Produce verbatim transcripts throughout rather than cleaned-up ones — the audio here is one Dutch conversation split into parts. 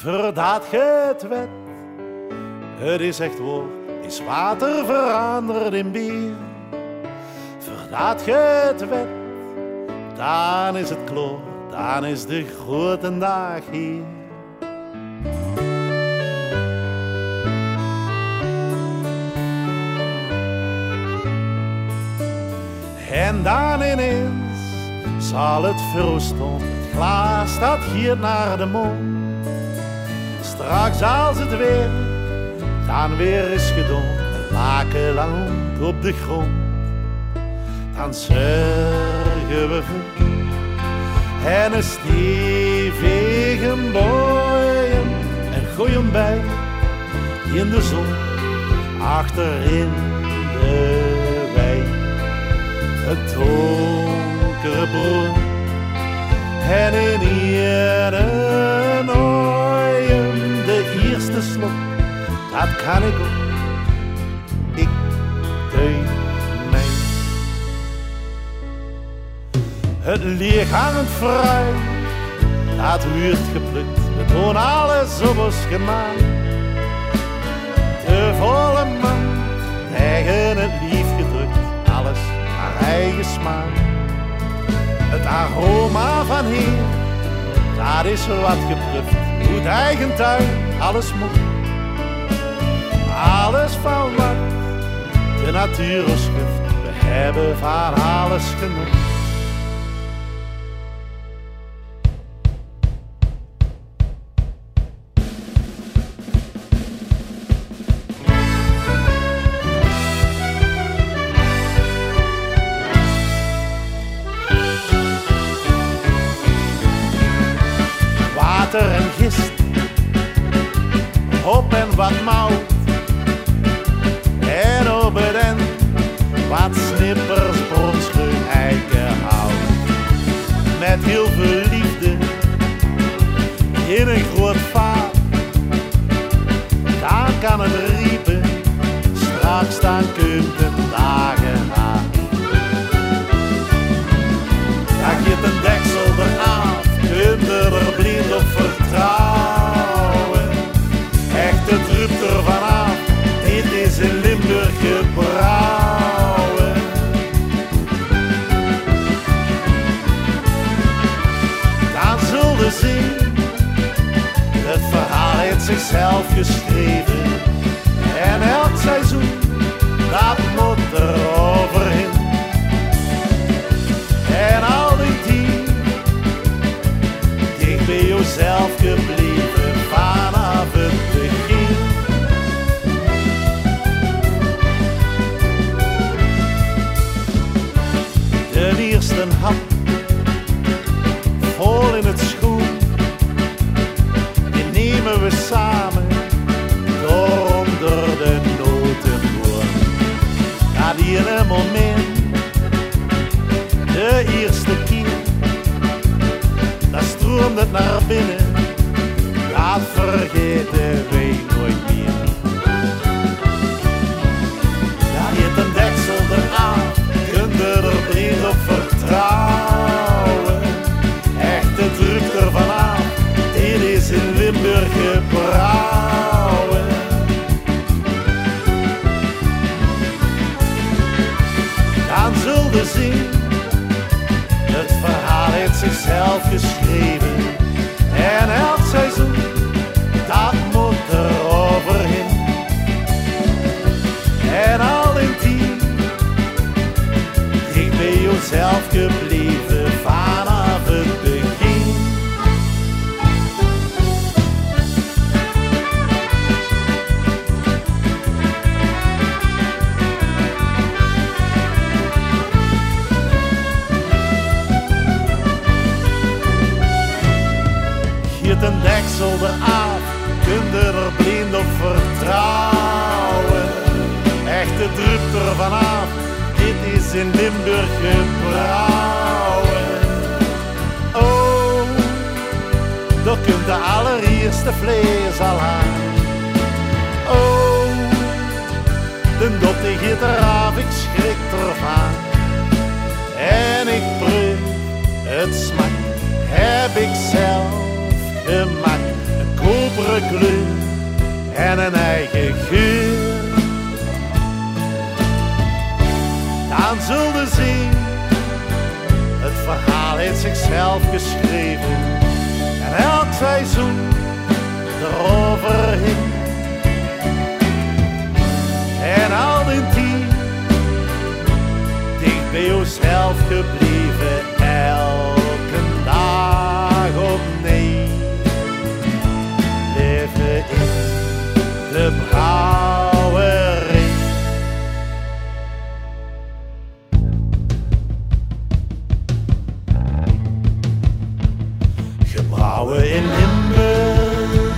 Verdaad ge het wet, het is echt woord, is water veranderd in bier. Verdaad ge het wet, dan is het kloor, dan is de grote dag hier. En dan ineens zal het verroesten, het glas dat giert naar de mond. Straks als het weer, dan weer is gedaan, een laken land op de grond. Dan zorgen we voor en een stevige boeien en gooien bij in de zon, achterin de wei. Het donkere brood en in iedere oeien de eerste slok, dat kan ik ook, ik deed mij. Het leeghangend fruit, dat wordt geplukt, we doen alles op ons gemak. De volle man tegen het lief gedrukt, alles naar eigen smaak. Het aroma van hier, dat is wat geplukt, goed eigen tuin, alles moet. Alles van wat de natuur ons geeft, we hebben van alles genoeg. Water en gist, hop en wat mout, en op het end wat snippers, bronschuur, eikenhout. Met heel veel liefde in een groot vaat, dan kan het riepen, straks dan komt het dagen aan. Dan gaat een deksel eraf, kunt er blind op vertrouwen. Echt, het drupt er vanaf, dit is in Limburg gebrouwen. Dan zul je zien, het verhaal heeft zichzelf geschreven. En elk seizoen, dat moet er overheen. En al die tien, dicht bij jezelf gebleven vanaf het begin. De eerste hap, vol in het schoen, die nemen we samen door onder de notenboom. Na die ene moment, de eerste keer, dan stroomt het naar binnen, dat vergeten wij nooit meer. Daar heeft een deksel eraan, kunt er blind op vertrouwen. Echt, het drukt er vanaf, dit is in Limburg gebrouwen. Dan zul je zien, het verhaal heeft zichzelf geschreven. En elk seizoen, dat moet er overheen. En al in tien, dicht bij jezelf gebleven vanaf het begin. Een deksel eraf, kunt er blind op vertrouwen. Echt, het drupt er vanaf, dit is in Limburg gebrouwen. Oh, daar komt de allereerste vlees al aan. Oh, de dotte giet eraf, ik schrik ervan. En ik proef het smak, heb ik zelf gemaakt. koperen kleur en een eigen geur. Dan zullen zien, het verhaal heeft zichzelf geschreven en elk seizoen eroverheen. En al die tien dicht bij jezelf gebleven, elke dag opnieuw. Leven in de brouwerij. Gebrouwen in Limburg,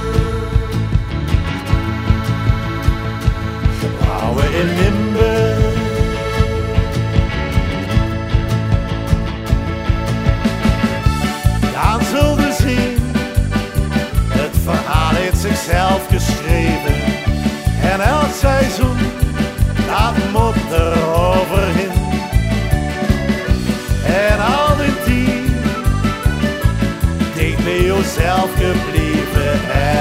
gebrouwen in Limburg. Dan zul je zien, het verhaal heeft zichzelf geschreven en elk seizoen, dat moet er overheen. En al die tien dicht bij jezelf gebleven.